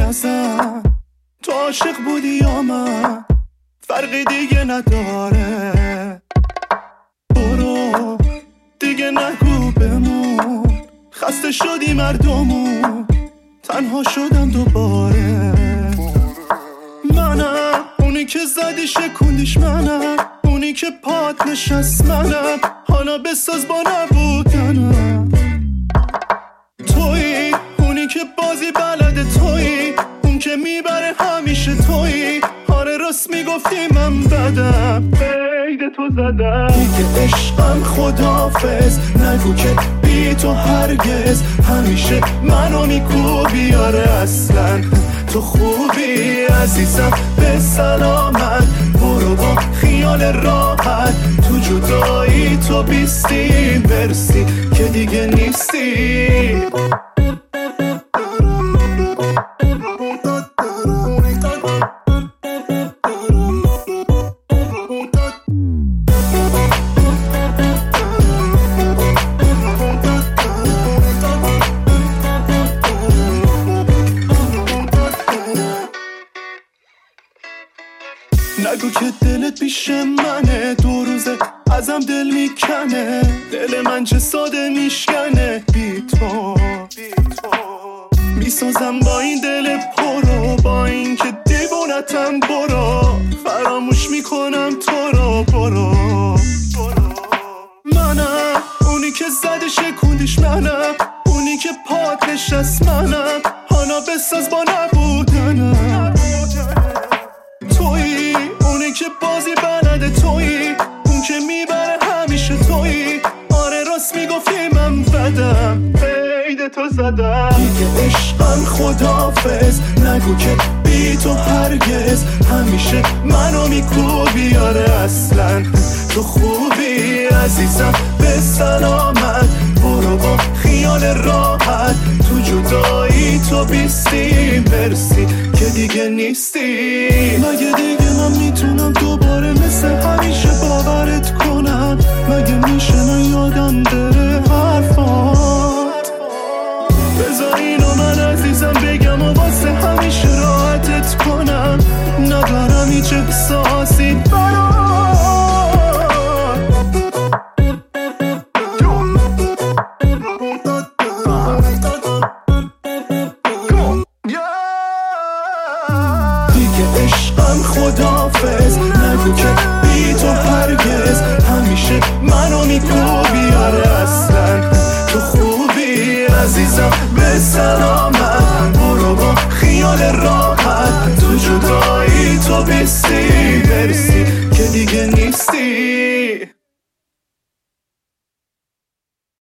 نزن، تو عاشق بودی یا من فرقی دیگه نداره. برو دیگه نگو بمون، خسته شدی مردمون، تنها شدم دوباره. منم اونی که زدی شکوندیش، منم اونی که پات نشست، منم حالا بساز با نبودنم. تویی اونی که بازی بلده، تویی اون که میبره همیشه، تویی آره راست میگفتی من بدم، قید تو زدم. دیگه عشقم خداحافظ، نگو که بی تو هرگز، همیشه منو میکوبی آره اصلا تو خوبی عزیزم به سلامت. برو با خیال راحت، تو جدایی تو بیستی، مرسی که دیگه نیستی. نگو که دلت پیش منه، دو روزه ازم دل میکنه، دل من چه ساده میشکنه بی تو. میسازم با این دل پرو، با این که دیوونتم، برو فراموش میکنم تو رو. برو منم اونی که زدی شکوندیش، منم اونی که پات نشست، منم حالا بساز با نبودنم. تویی اونی که بازی بلده، تویی اون که میبره همیشه، تویی آره راست میگفتی من بدم، قید تو زدم. دیگه عشقم خداحافظ، نگو که بی تو هرگز، همیشه منو میکوبی آره اصلا تو خوبی عزیزم به سلامت. برو با خیال راحت، تو جدایی تو بیستی، مرسی که دیگه نیستی. مگه دیگه من میتونم دوباره مثل همیشه باورت کنم؟ مگه میشه من یادم بره حرفات؟ بذار اینو من عزیزم بگم و واسه همیشه راحتت کنم، ندارم هیچ احساسی برات. دیگه عشقم خداحافظ، نگو که بی تو هرگز، همیشه منو میکوبی آره اصلا تو خوبی عزیزم به سلامت. برو با خیال راحت، تو جدایی تو بیستی، مرسی